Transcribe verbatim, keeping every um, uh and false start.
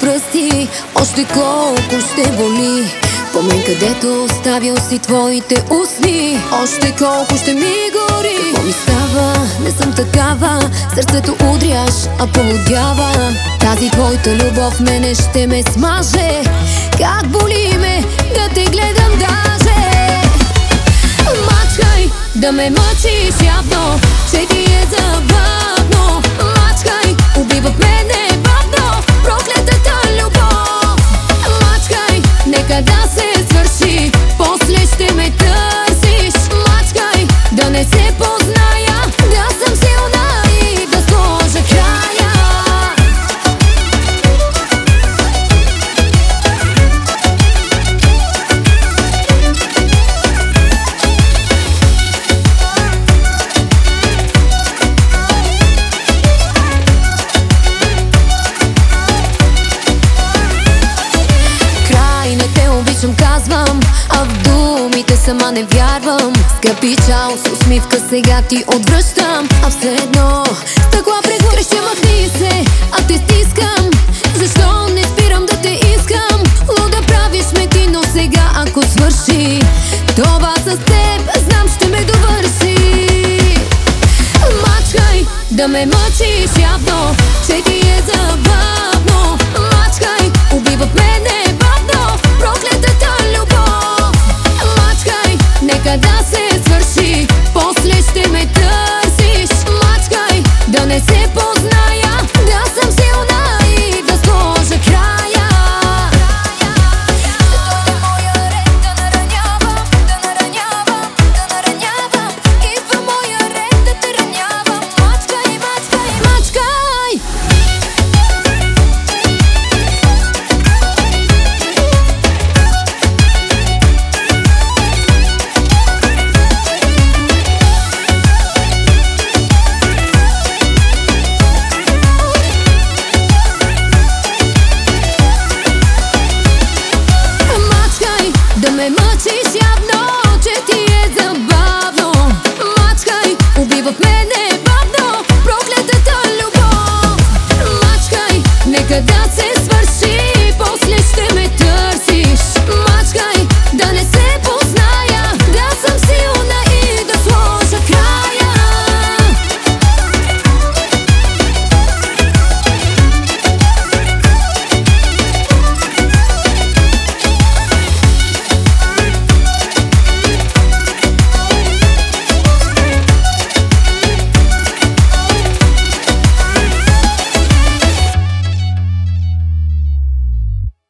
пръсти, още колко ще боли. Спомен, където оставил си твоите устни, още колко ще ми гори. Какво ми става? Не съм такава, сърцето удряш, а полудява. Тази твоята любов мене ще ме смаже. Как боли ме да те гледам даже. Мачкай, да ме мъчиш явно, че ти е забавно. Мачкай, убива в мене бавно проклетата любов. Мачкай, нека да се свърши, после ще ме търсиш. Мачкай, да не се позная, да съм силна и да сложа края. Казвам, а в думите сама не вярвам. Скъпи чао, с усмивка сега ти отвръщам. А все едно стъкла преглъща, махни се, а те стискам. Защо не спирам да те искам? Луда правиш ме ти, но сега ако свърши това